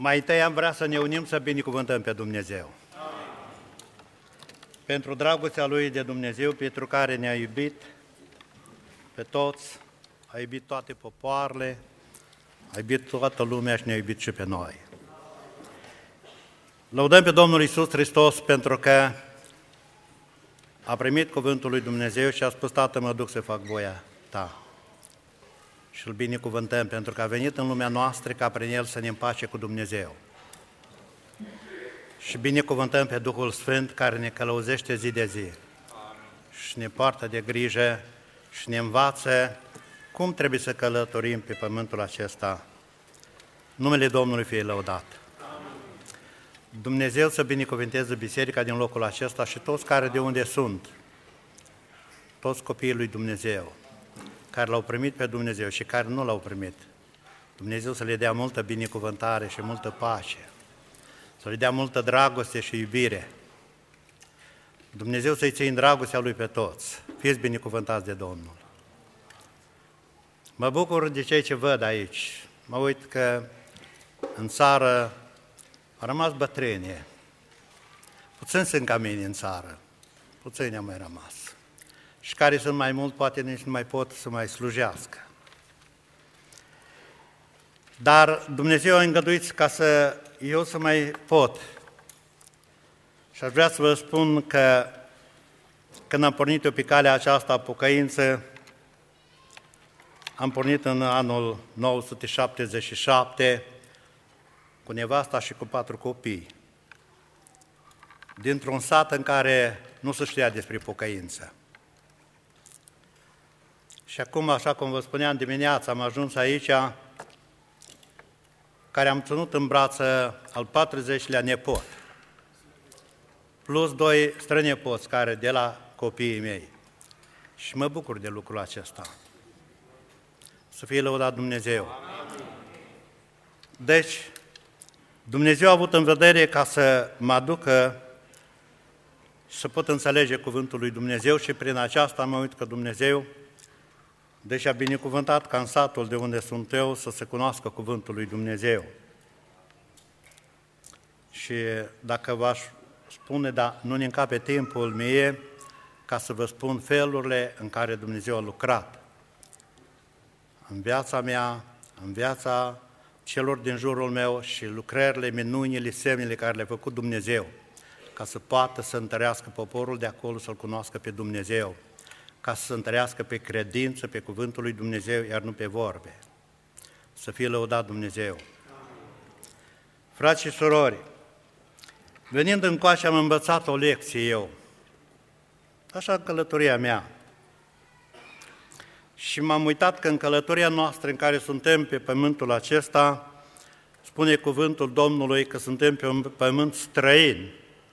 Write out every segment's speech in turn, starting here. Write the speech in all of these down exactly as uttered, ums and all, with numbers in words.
Mai întâi am vrea să ne unim să binecuvântăm pe Dumnezeu. Amin. Pentru dragostea Lui de Dumnezeu, pentru care ne-a iubit pe toți, a iubit toate popoarele, a iubit toată lumea și ne-a iubit și pe noi. Lăudăm pe Domnul Iisus Hristos pentru că a primit cuvântul lui Dumnezeu și a spus: Tată, mă duc să fac voia Ta. Și îl binecuvântăm pentru că a venit în lumea noastră ca prin El să ne împace cu Dumnezeu. Și binecuvântăm pe Duhul Sfânt care ne călăuzește zi de zi. Amin. Și ne poartă de grijă și ne învață cum trebuie să călătorim pe pământul acesta. Numele Domnului fie lăudat. Amin. Dumnezeu să binecuvânteze biserica din locul acesta și toți care de unde sunt, toți copiii lui Dumnezeu, care l-au primit pe Dumnezeu și care nu l-au primit. Dumnezeu să le dea multă binecuvântare și multă pace, să le dea multă dragoste și iubire. Dumnezeu să-i țin dragostea Lui pe toți. Fiți binecuvântați de Domnul. Mă bucur de cei ce văd aici. Mă uit că în țară a rămas bătrânie. Puțini sunt ca mine în țară. Puțini au mai rămas. Și care sunt mai mult, poate nici nu mai pot să mai slujească. Dar Dumnezeu a îngăduit ca să eu să mai pot. Și aș vrea să vă spun că când am pornit eu pe calea aceasta a pocăință, am pornit în anul nouă sute șaptezeci și șapte cu nevasta și cu patru copii, dintr-un sat în care nu se știa despre pocăință. Și acum, așa cum vă spuneam dimineața, am ajuns aici, care am ținut în brață al patruzecilea nepot, plus doi strănepoți care de la copiii mei. Și mă bucur de lucrul acesta. Să fie lăudat Dumnezeu. Deci, Dumnezeu a avut în vedere ca să mă aducă și să pot înțelege cuvântul lui Dumnezeu și prin aceasta mă uit că Dumnezeu, deși a binecuvântat ca în satul de unde sunt eu să se cunoască cuvântul lui Dumnezeu. Și dacă v-aș spune, dar nu ne încape timpul mie ca să vă spun felurile în care Dumnezeu a lucrat în viața mea, în viața celor din jurul meu și lucrările, minunile, semnele care le-a făcut Dumnezeu, ca să poată să întărească poporul de acolo, să-L cunoască pe Dumnezeu, ca să se întărească pe credință, pe cuvântul lui Dumnezeu, iar nu pe vorbe. Să fie lăudat Dumnezeu. Frați și surori, venind încoace am învățat o lecție eu, așa în călătoria mea. Și m-am uitat că în călătoria noastră în care suntem pe pământul acesta, spune cuvântul Domnului că suntem pe un pământ străin.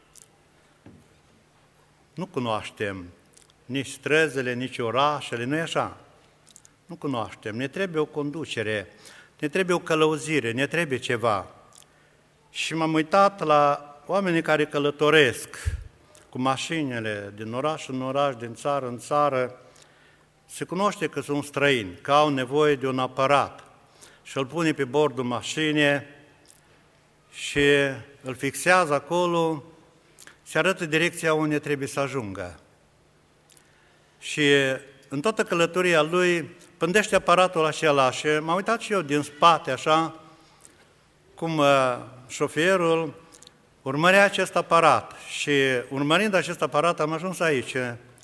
Nu cunoaștem nici străzile, nici orașele, nu e așa? Nu cunoaștem, ne trebuie o conducere, ne trebuie o călăuzire, ne trebuie ceva. Și m-am uitat la oamenii care călătoresc cu mașinile din oraș în oraș, din țară în țară, se cunoaște că sunt străini, că au nevoie de un aparat și îl pune pe bordul mașinii și îl fixează acolo, se arătă direcția unde trebuie să ajungă. Și în toată călătoria lui pândește aparatul acela și m-am uitat și eu din spate, așa, cum uh, șoferul urmărea acest aparat și urmărind acest aparat am ajuns aici.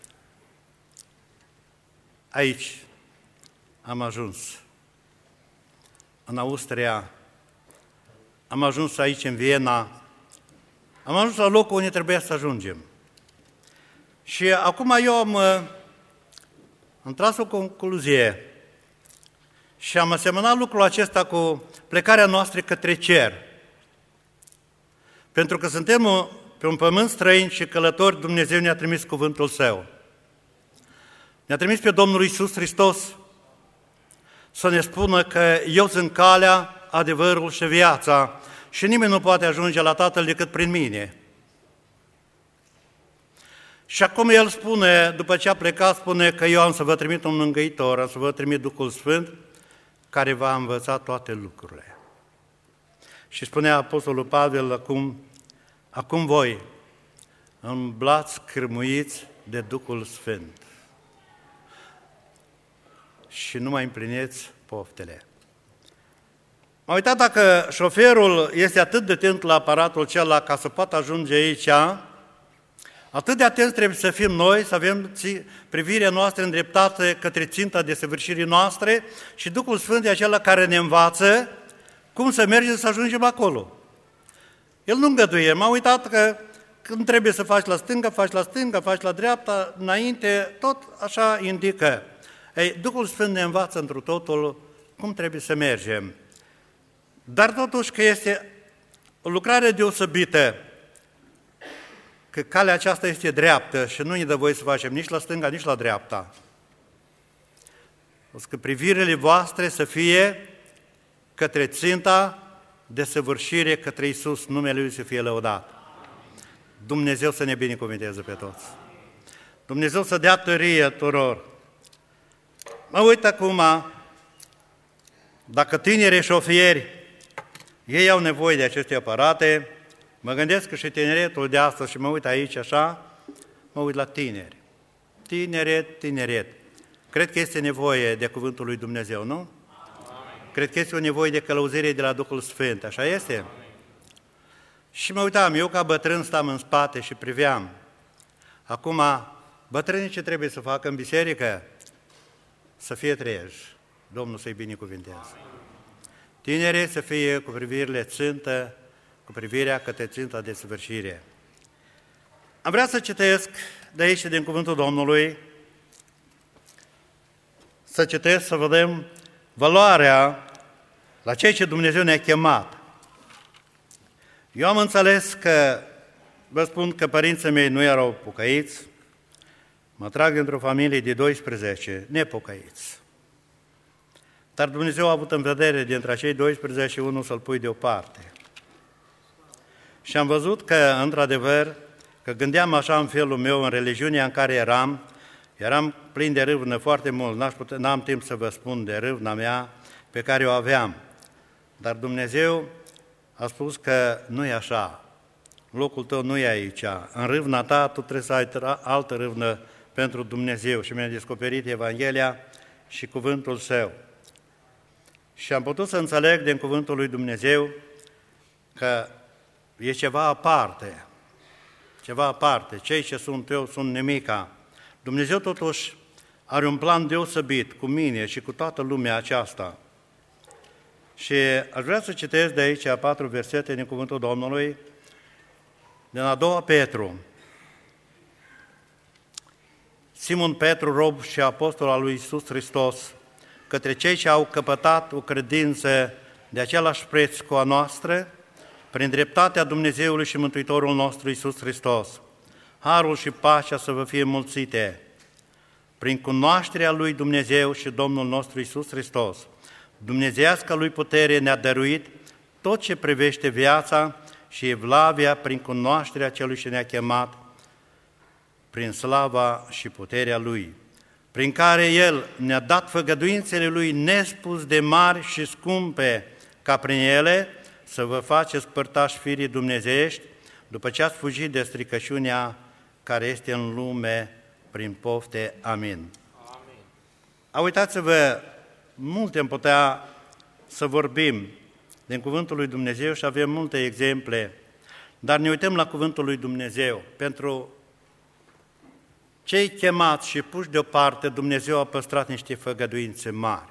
Aici am ajuns, în Austria, am ajuns aici în Viena, am ajuns la locul unde trebuia să ajungem. Și acum eu am, am tras o concluzie și am asemănat lucrul acesta cu plecarea noastră către cer. Pentru că suntem pe un pământ străin și călători, Dumnezeu ne-a trimis cuvântul Său. Ne-a trimis pe Domnul Iisus Hristos să ne spună că eu sunt calea, adevărul și viața și nimeni nu poate ajunge la Tatăl decât prin mine. Și acum El spune, după ce a plecat, spune că eu am să vă trimit un mângâitor, am să vă trimit Duhul Sfânt, care va învăța toate lucrurile. Și spunea Apostolul Pavel, acum, acum voi îmblați cârmuiți de Duhul Sfânt și nu mai împliniți poftele. M-am uitat dacă șoferul este atât de atent la aparatul acela ca să poată ajunge aici, atât de atenți trebuie să fim noi, să avem privirea noastră îndreptată către ținta desăvârșirii noastre și Duhul Sfânt e acela care ne învață cum să mergem să ajungem acolo. El nu îngăduie. M-am uitat că când trebuie să faci la stânga, faci la stânga, faci la dreapta, înainte, tot așa indică. Ei, Duhul Sfânt ne învață întru totul cum trebuie să mergem. Dar totuși că este o lucrare deosebită, că calea aceasta este dreaptă și nu ne dă voie să facem nici la stânga, nici la dreapta. O să că privirile voastre să fie către ținta de săvârșire, către Iisus, numele Lui să fie lăudat. Dumnezeu să ne binecuvânteze pe toți. Dumnezeu să dea tărie tuturor. Mă uit acum, dacă tinerii șofieri, ei au nevoie de aceste aparate, mă gândesc că și tineretul de astăzi, și mă uit aici așa, mă uit la tineri. Tineret, tineret. Cred că este nevoie de cuvântul lui Dumnezeu, nu? Amin. Cred că este o nevoie de călăuzire de la Duhul Sfânt, așa este? Amin. Și mă uitam, eu ca bătrân stam în spate și priveam. Acum, bătrânii ce trebuie să facă în biserică? Să fie treji. Domnul să-i binecuvinteze. Tinerii să fie cu privirile țintă, cu privirea către ținta de săvârșire. Am vrea să citesc de aici, din cuvântul Domnului, să citesc, să vedem valoarea la ceea ce Dumnezeu ne-a chemat. Eu am înțeles că, vă spun că părinții mei nu erau pocăiți, mă trag într-o familie de doisprezece nepocăiți. Dar Dumnezeu a avut în vedere dintre acei doisprezece unul să-l pui deoparte. Și am văzut că, într-adevăr, că gândeam așa în felul meu, în religiunea în care eram, eram plin de râvnă foarte mult, n-aș putea, n-am timp să vă spun de râvna mea pe care o aveam. Dar Dumnezeu a spus că nu e așa, locul tău nu e aici, în râvna ta tu trebuie să ai altă râvnă pentru Dumnezeu. Și mi-a descoperit Evanghelia și cuvântul Său. Și am putut să înțeleg din cuvântul lui Dumnezeu că e ceva aparte, ceva aparte. Cei ce sunt eu sunt nimica. Dumnezeu totuși are un plan deosebit cu mine și cu toată lumea aceasta. Și aș vrea să citesc de aici patru versete din cuvântul Domnului, din a doua Petru. Simon Petru, rob și apostol al lui Iisus Hristos, către cei ce au căpătat o credință de același preț cu a noastră, prin dreptatea Dumnezeului și Mântuitorul nostru Iisus Hristos. Harul și pacea să vă fie mulțite, prin cunoașterea lui Dumnezeu și Domnul nostru Iisus Hristos. Dumnezeiasca lui putere ne-a dăruit tot ce privește viața și evlavia prin cunoașterea celui ce ne-a chemat, prin slava și puterea Lui, prin care El ne-a dat făgăduințele Lui nespus de mari și scumpe, ca prin ele să vă faceți părtași firii dumnezeiești, după ce ați fugit de stricăciunea care este în lume prin pofte. Amin. Amin. A, uitați-vă, multe am putea să vorbim din cuvântul lui Dumnezeu și avem multe exemple, dar ne uităm la cuvântul lui Dumnezeu. Pentru cei chemați și puși deoparte, Dumnezeu a păstrat niște făgăduințe mari.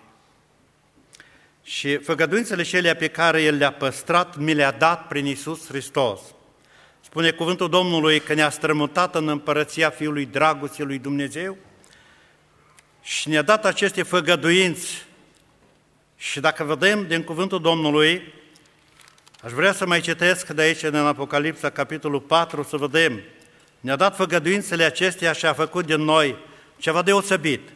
Și făgăduințele celea pe care El le-a păstrat, mi le-a dat prin Iisus Hristos. Spune cuvântul Domnului că ne-a strămutat în împărăția Fiului dragostei lui Dumnezeu și ne-a dat aceste făgăduinți. Și dacă vedem din cuvântul Domnului, aș vrea să mai citesc de aici, din Apocalipsa, capitolul patru, să vedem. Ne-a dat făgăduințele acestea și a făcut din noi ceva deosebit.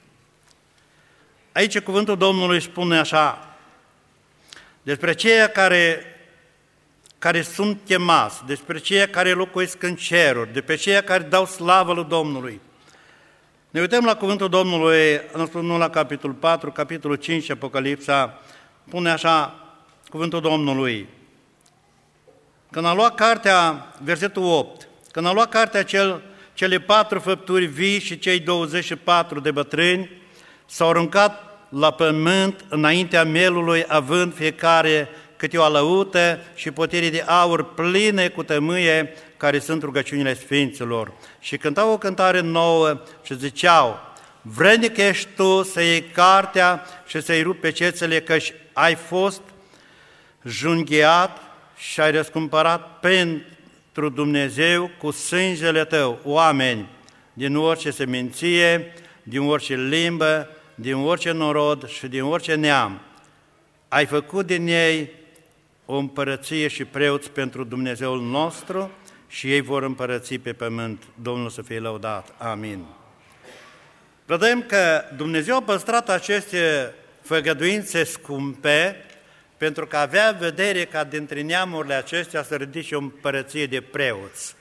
Aici cuvântul Domnului spune așa, despre ceia care, care sunt chemați, despre ceia care locuiesc în ceruri, despre ceia care dau slavă lui Domnului. Ne uităm la cuvântul Domnului, nu la capitolul patru, capitolul cinci, Apocalipsa, pune așa cuvântul Domnului. când a luat cartea, versetul opt, când a luat cartea cel, cele patru făpturi vii și cei douăzeci și patru de bătrâni s-au aruncat la pământ înaintea mielului, având fiecare câte o alăută și potire de aur pline cu tămâie, care sunt rugăciunile Sfinților. Și cântau o cântare nouă și ziceau: vrednic ești tu să iei cartea și să-i rupi pe cețele, căci ai fost junghiat și ai răscumpărat pentru Dumnezeu cu sângele tău oameni din orice seminție, din orice limbă, din orice norod și din orice neam. Ai făcut din ei o împărăție și preoți pentru Dumnezeul nostru și ei vor împărăți pe pământ. Domnul să fie lăudat. Amin. Vedem că Dumnezeu a păstrat aceste făgăduințe scumpe pentru că avea vedere ca dintre neamurile acestea să ridice o împărăție de preoți.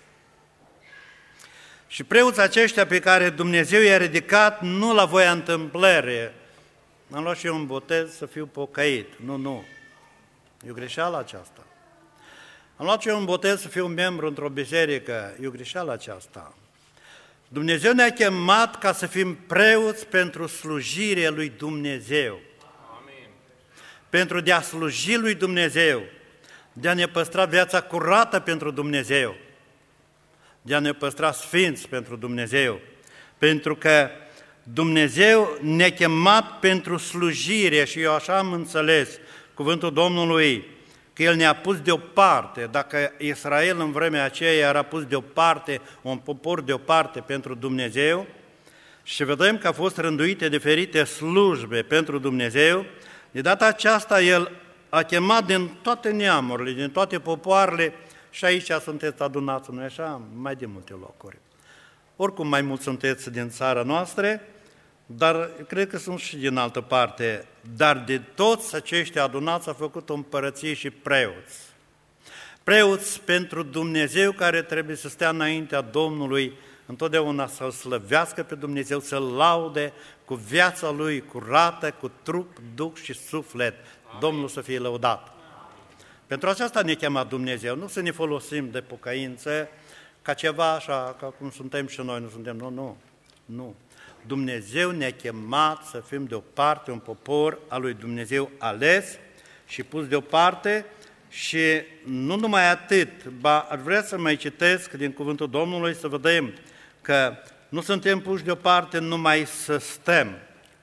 Și preoții aceștia pe care Dumnezeu i-a ridicat nu la voia întâmplării. Am luat și eu un botez să fiu pocăit. Nu, nu. E o greșeală aceasta. Am luat și eu un botez să fiu membru într-o biserică. E o greșeală aceasta. Dumnezeu ne-a chemat ca să fim preoți pentru slujirea lui Dumnezeu. Amin. Pentru de a sluji lui Dumnezeu, de a ne păstra viața curată pentru Dumnezeu, de a ne păstra sfinți pentru Dumnezeu, pentru că Dumnezeu ne-a chemat pentru slujire și eu așa am înțeles cuvântul Domnului, că El ne-a pus deoparte. Dacă Israel în vremea aceea era pus deoparte, un popor deoparte pentru Dumnezeu, și vedem că au fost rânduite diferite slujbe pentru Dumnezeu, de data aceasta El a chemat din toate neamurile, din toate popoarele, și aici sunteți adunați, nu-i așa? Mai de multe locuri. Oricum mai mulți sunteți din țara noastră, dar cred că sunt și din altă parte. Dar de toți aceștia adunați a făcut o împărăție și preoți. Preoți pentru Dumnezeu care trebuie să stea înaintea Domnului, întotdeauna să-L slăvească pe Dumnezeu, să-L laude cu viața Lui curată, cu trup, duh și suflet. Domnul să fie lăudat. Pentru aceasta ne cheamă Dumnezeu, nu să ne folosim de pocăință ca ceva așa, ca cum suntem și noi, nu suntem, nu, nu, nu. Dumnezeu ne-a chemat să fim deoparte un popor al lui Dumnezeu ales și pus deoparte și nu numai atât, ba ar vrea să mai citesc din cuvântul Domnului să vedem că nu suntem puși deoparte numai să stăm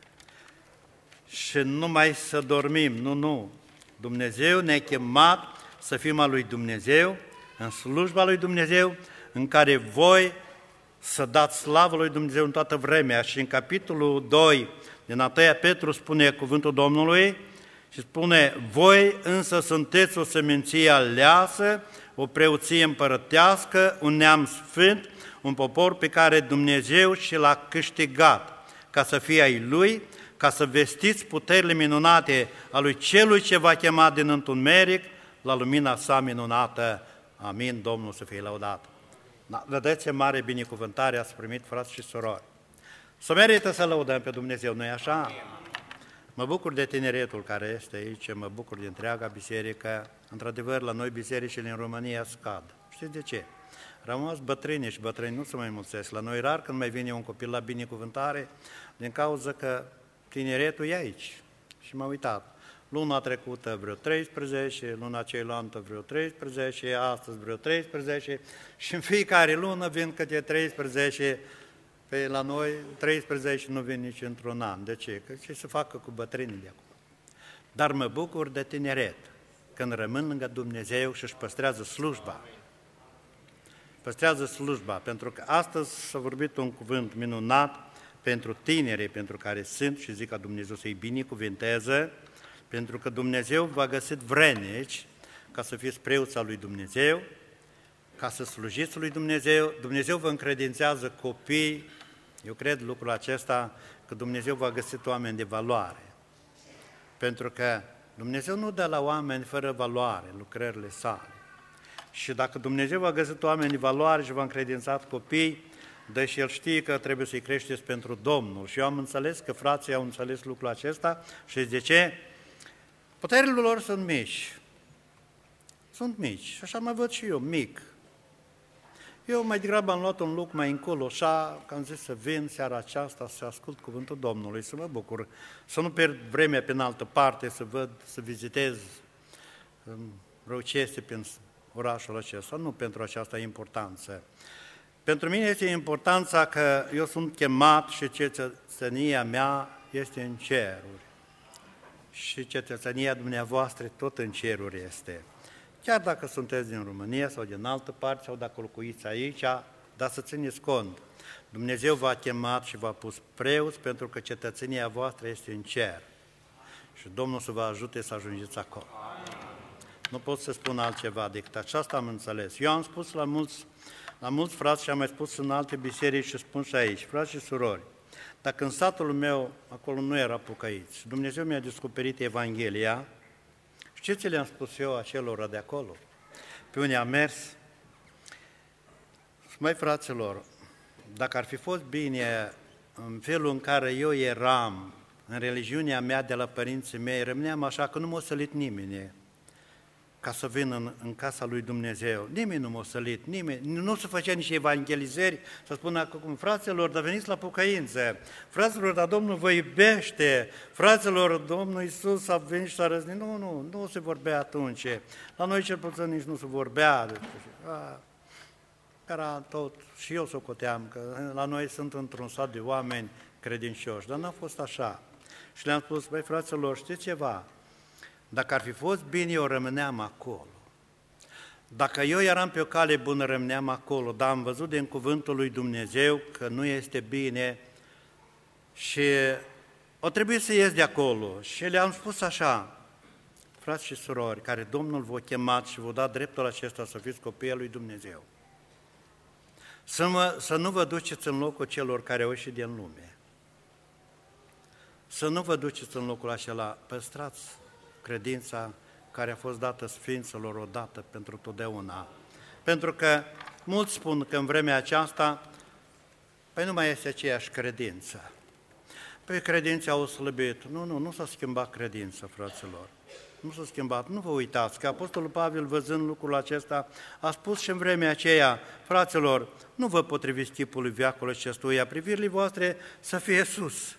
și numai să dormim, nu, nu. Dumnezeu ne-a chemat să fim al lui Dumnezeu, în slujba lui Dumnezeu, în care voi să dați slavă lui Dumnezeu în toată vremea. Și în capitolul doi din a doua Petru spune cuvântul Domnului și spune: voi însă sunteți o seminție aleasă, o preoție împărătească, un neam sfânt, un popor pe care Dumnezeu și l-a câștigat, ca să fie ai Lui, ca să vestiți puterile minunate a Lui Celui ce v-a chemat din întuneric la lumina sa minunată. Amin, Domnul să fie lăudat. Da, vedeți ce mare binecuvântare ați primit, frați și surori. Să merită să lăudăm pe Dumnezeu, nu-i așa? Mă bucur de tineretul care este aici, mă bucur de întreaga biserică. Într-adevăr, la noi bisericile în România scad. Știți de ce? Rămas bătrâni și bătrâni nu se mai mulțesc. La noi rar când mai vine un copil la binecuvântare, din cauza că tineretul e aici. Și m-am uitat. Luna trecută vreo treisprezece, luna cealaltă vreo treisprezece, astăzi vreo treisprezece și în fiecare lună vin câte treisprezece. Pe la noi treisprezece nu vin nici într-un an. De ce? Că ce să facă cu bătrânii de acum? Dar mă bucur de tineret, când rămân lângă Dumnezeu și își păstrează slujba. Păstrează slujba, pentru că astăzi s-a vorbit un cuvânt minunat pentru tinerii, pentru care sunt și zic ca Dumnezeu să-i binecuvinteze, pentru că Dumnezeu v-a găsit vrednici ca să fiți preoți al lui Dumnezeu, ca să slujiți lui Dumnezeu. Dumnezeu vă încredințează copii. Eu cred lucrul acesta, că Dumnezeu v-a găsit oameni de valoare. Pentru că Dumnezeu nu dă la oameni fără valoare lucrările sale. Și dacă Dumnezeu v-a găsit oameni de valoare și v-a încredințat copii, dă și El știe că trebuie să-i creșteți pentru Domnul. Și eu am înțeles că frații au înțeles lucrul acesta și de ce? Puterile lor sunt mici. sunt mici. Și așa mă văd și eu, mic. Eu mai degrabă am luat un loc mai încolo, așa, că am zis să vin seara aceasta, să ascult cuvântul Domnului, să mă bucur, să nu pierd vremea pe în altă parte, să văd, să vizitez vreo ce este prin orașul acesta. Nu pentru această importanță. Pentru mine este importanța că eu sunt chemat și cetățenia mea este în ceruri. Și cetățenia dumneavoastră tot în ceruri este. Chiar dacă sunteți din România sau din altă parte, sau dacă locuiți aici, dar să țineți cont. Dumnezeu v-a chemat și v-a pus preoți pentru că cetățenia voastră este în cer. Și Domnul să vă ajute să ajungeți acolo. Nu pot să spun altceva decât aceasta am înțeles. Eu am spus la mulți, la mulți frați și am mai spus în alte biserici și spun și aici, frați și surori, dacă în satul meu, acolo nu era pocăiți, Dumnezeu mi-a descoperit Evanghelia, știți ce le-am spus eu acelora de acolo? Pe unde am mers? Măi, fraților, dacă ar fi fost bine în felul în care eu eram, în religiunea mea de la părinții mei, rămâneam așa că nu m-a sălit nimeni ca să vin în, în casa lui Dumnezeu. Nimeni nu m-a sălit, nimeni, nu se făcea nici evangelizări, să spună acum, fraților, dar veniți la pocăință, fraților, dar Domnul vă iubește, fraților, Domnul Iisus a venit și s-a răznit. Nu, nu, nu se vorbea atunci. La noi cel puțin nici nu se vorbea. A, era tot, și eu socoteam, că la noi sunt într-un sat de oameni credincioși, dar n-a fost așa. Și le-am spus, băi, fraților, știți ceva? Dacă ar fi fost bine, eu rămâneam acolo. Dacă eu eram pe o cale bună, rămâneam acolo, dar am văzut din cuvântul lui Dumnezeu că nu este bine și o trebuie să ies de acolo. Și le-am spus așa, frați și surori, care Domnul v-a chemat și v-a dat dreptul acesta să fiți copiii lui Dumnezeu, să, mă, să nu vă duceți în locul celor care au ieșit din lume. Să nu vă duceți în locul acela, păstrați credința care a fost dată sfinților odată pentru totdeauna. Pentru că mulți spun că în vremea aceasta, păi nu mai este aceeași credință. Păi credința au slăbit. Nu, nu, nu s-a schimbat credința, fraților. Nu s-a schimbat. Nu vă uitați că Apostolul Pavel, văzând lucrul acesta, a spus și în vremea aceea, fraților, nu vă potriviți chipului veacului acestuia, privirile voastre să fie sus.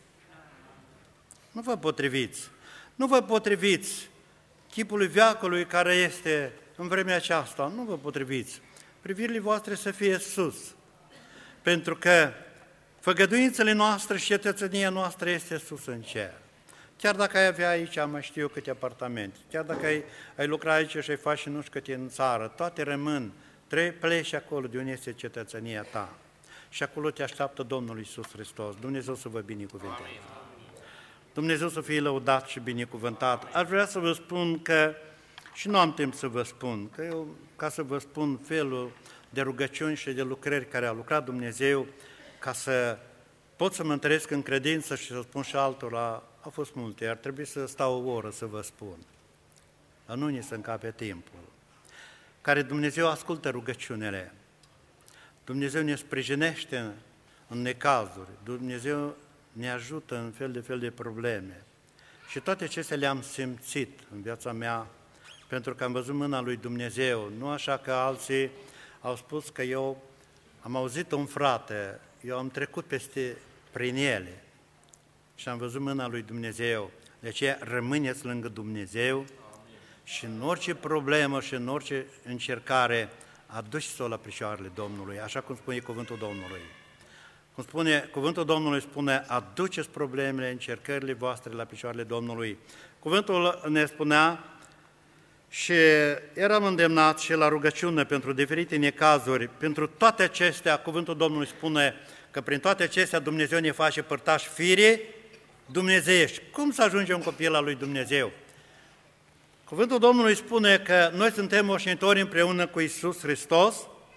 Nu vă potriviți. Nu vă potriviți chipului veacului care este în vremea aceasta, nu vă potriviți. Privirile voastre să fie sus, pentru că făgăduințele noastre și cetățenia noastră este sus în cer. Chiar dacă ai avea aici, mai știu eu câte apartamente, chiar dacă ai, ai lucra aici și ai face nu știu câte în țară, toate rămân, trebuie pleci acolo de unde este cetățenia ta. Și acolo te așteaptă Domnul Iisus Hristos. Dumnezeu să vă binecuvânteze. Dumnezeu să fie lăudat și binecuvântat. Aș vrea să vă spun că, și nu am timp să vă spun, că eu, ca să vă spun felul de rugăciuni și de lucrări care a lucrat Dumnezeu, ca să pot să mă întăresc în credință și să spun și altora, au fost multe, ar trebui să stau o oră să vă spun. Dar nu ni se încape timpul. Care Dumnezeu ascultă rugăciunile. Dumnezeu ne sprijinește în necazuri. Dumnezeu ne ajută în fel de fel de probleme. Și toate acestea le-am simțit în viața mea, pentru că am văzut mâna lui Dumnezeu. Nu așa că alții au spus că eu am auzit un frate, eu am trecut peste prin ele și am văzut mâna lui Dumnezeu. De aceea rămâneți lângă Dumnezeu și în orice problemă și în orice încercare aduceți-o la picioarele Domnului, așa cum spune cuvântul Domnului. Cum spune, cuvântul Domnului spune, aduceți problemele, încercările voastre la picioarele Domnului. Cuvântul ne spunea și eram îndemnat și la rugăciune pentru diferite necazuri. Pentru toate acestea, cuvântul Domnului spune că prin toate acestea Dumnezeu ne face părtași firii dumnezeiești. Cum să ajungem copil al lui Dumnezeu? Cuvântul Domnului spune că noi suntem moștenitori împreună cu Iisus Hristos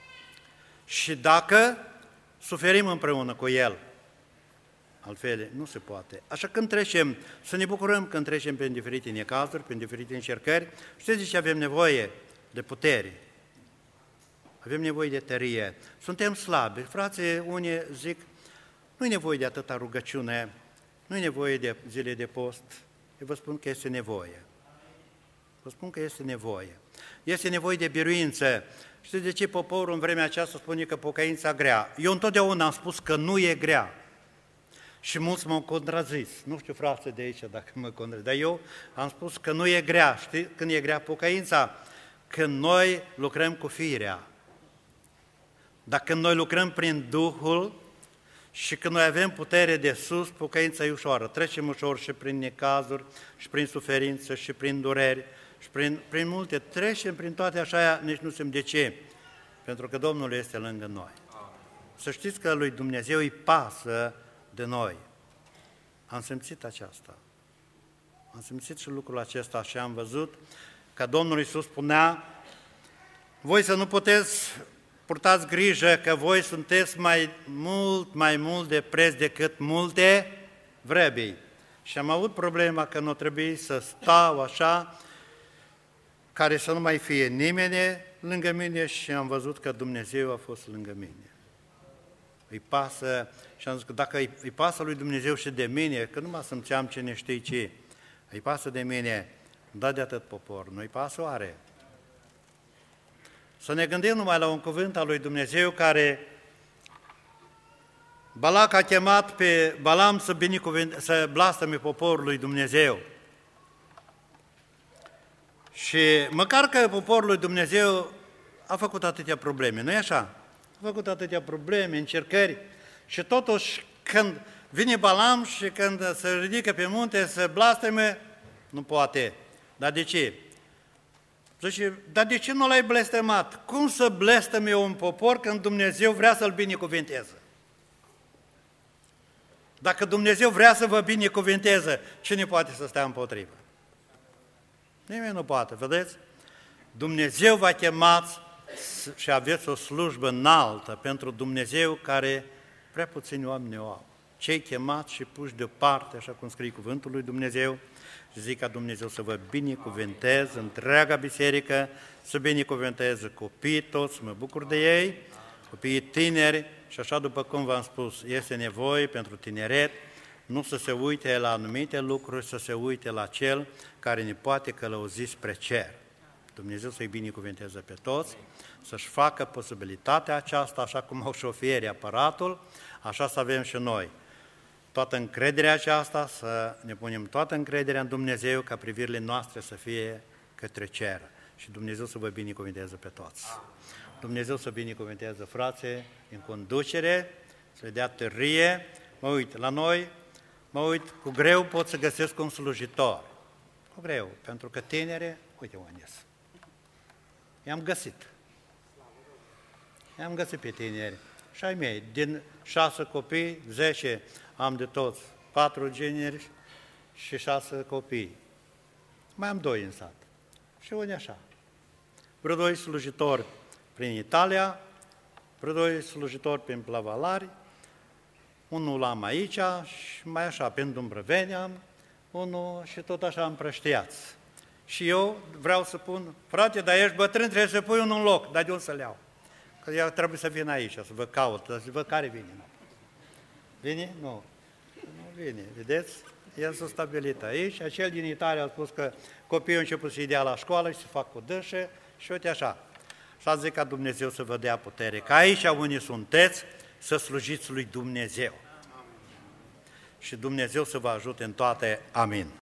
și dacă suferim împreună cu El, altfel nu se poate. Așa când trecem, să ne bucurăm când trecem prin diferite necazuri, prin diferite încercări, știți de ce avem nevoie? De putere. Avem nevoie de tărie. Suntem slabi. Frații, unii zic, nu e nevoie de atâta rugăciune, nu e nevoie de zile de post. Eu vă spun că este nevoie. Vă spun că este nevoie. Este nevoie de biruință. Știți de ce poporul în vremea aceasta spune că pocăința grea? Eu întotdeauna am spus că nu e grea. Și mulți m-au contrazis. Nu știu, frații de aici, dacă mă contrazic, dar eu am spus că nu e grea. Știi când e grea pocăința? Când noi lucrăm cu firea. Dacă noi lucrăm prin Duhul și când noi avem putere de sus, pocăința e ușoară. Trecem ușor și prin necazuri, și prin suferință, și prin dureri, și prin, prin multe. Trecem prin toate așa, nici nu știm de ce. Pentru că Domnul este lângă noi. Să știți că lui Dumnezeu îi pasă de noi. Am simțit aceasta. Am simțit și lucrul acesta și am văzut că Domnul Iisus spunea: voi să nu puteți, purtați grijă că voi sunteți mai mult, mai mult de preț decât multe vrăbii. Și am avut problema că nu trebuie să stau așa, care să nu mai fie nimeni lângă mine, și am văzut că Dumnezeu a fost lângă mine. Îi pasă, și am zis că dacă îi, îi pasă lui Dumnezeu și de mine, că nu mă simțeam cine știe ce, îi pasă de mine, da de atât popor, nu îi pasă oare? Să ne gândim numai la un cuvânt al lui Dumnezeu care Balac a chemat pe Balam să, să blastăme poporul lui Dumnezeu. Și măcar că poporul lui Dumnezeu a făcut atâtea probleme, nu-i așa? A făcut atâtea probleme, încercări, și totuși când vine Balam și când se ridică pe munte să blastăme, nu poate. Dar de ce? Zice, dar de ce nu l-ai blestemat? Cum să blesteme un popor când Dumnezeu vrea să-l binecuvinteze? Dacă Dumnezeu vrea să vă binecuvinteze, cine poate să stea împotrivă? Nimeni nu poate, vedeți? Dumnezeu v-a chemat și aveți o slujbă înaltă pentru Dumnezeu care prea puțini oameni o au. Cei chemați și puși deoparte, așa cum scrie cuvântul lui Dumnezeu, și zic ca Dumnezeu să vă binecuvânteze întreaga biserică, să binecuvânteze copiii toți, mă bucur de ei, copiii tineri, și așa după cum v-am spus, este nevoie pentru tineret, nu să se uite la anumite lucruri, să se uite la Cel care ne poate călăuzi spre cer. Dumnezeu să-i binecuvânteze pe toți, să-și facă posibilitatea aceasta, așa cum au șoferii aparatul, așa să avem și noi. Toată încrederea aceasta, să ne punem toată încrederea în Dumnezeu, ca privirile noastre să fie către cer. Și Dumnezeu să vă binecuvânteze pe toți. Dumnezeu să binecuvânteze frații în conducere, să le dea tărie. Mă uit la noi, mă uit, cu greu pot să găsesc un slujitor. Cu greu, pentru că tinere, uite unde sunt. I-am găsit. I-am găsit pe tineri. Și ai mei, din șase copii, zece am de toți, patru generi și șase copii. Mai am doi în sat. Și unde așa. Vreo doi slujitori prin Italia, vreo doi slujitori prin Plavalari, unul l-am aici și mai așa, prin Dumbrăveni am, unul și tot așa împrăștiați. Și eu vreau să pun, frate, dar ești bătrân, trebuie să pui unul în loc, dar de unde să-l iau? Că eu trebuie să vin aici, să vă caut, să văd care vine. Vine? Nu. Nu vine, vedeți? El s-a stabilit aici, acel din Italia a spus că copiii au început să-i dea la școală și să fac cu dâșe și uite așa. Și a zic ca Dumnezeu să vă dea putere, că aici unde sunteți să slujiți lui Dumnezeu. Și Dumnezeu să vă ajute în toate. Amin.